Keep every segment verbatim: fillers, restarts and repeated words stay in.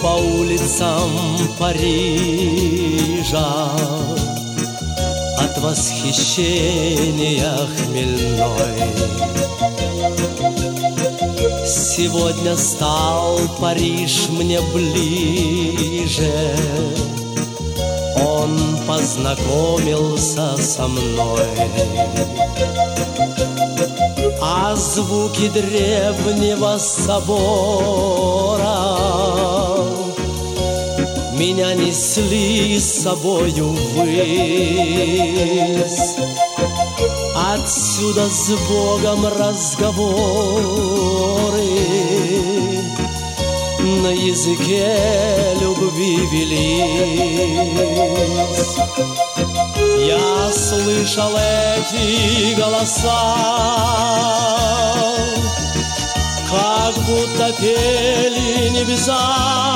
по улицам Парижа от восхищения хмельной. Сегодня стал Париж мне ближе, он познакомился со мной. А звуки древнего собора меня несли с собою ввысь. Отсюда с Богом разговоры на языке любви велись. Я слышал эти голоса, как будто пели небеса.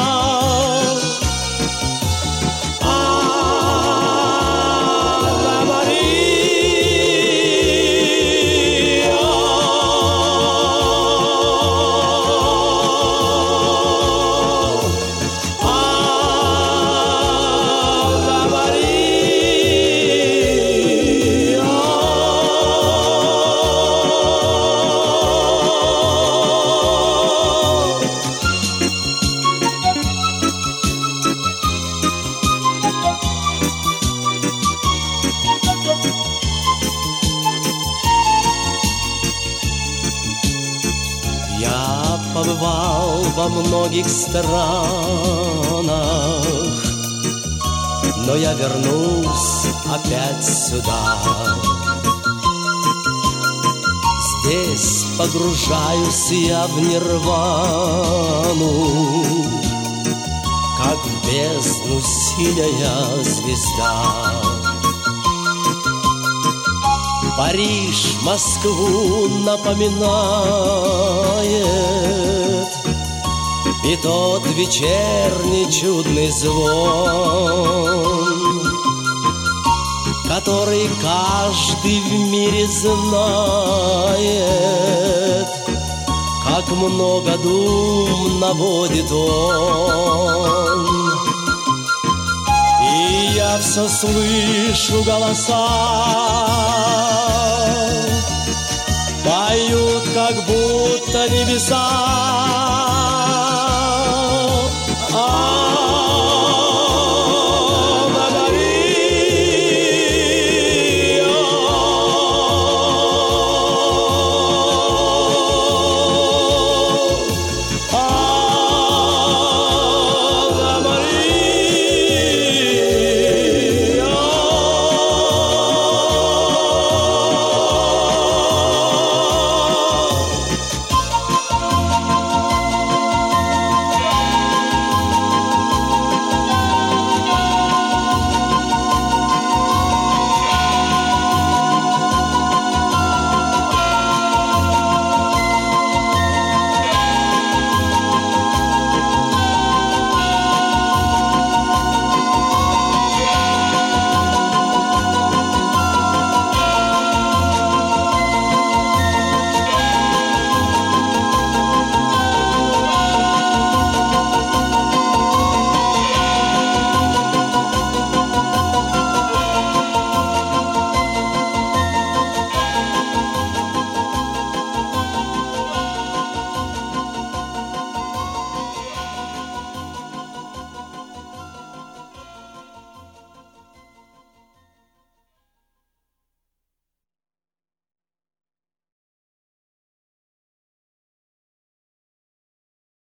Побывал во многих странах, но я вернусь опять сюда. Здесь погружаюсь я в нирвану, как в бездну синяя звезда. Париж Москву напоминает, и тот вечерний чудный звон, который каждый в мире знает, как много дум наводит он. И я все слышу голоса, поют, как будто небеса.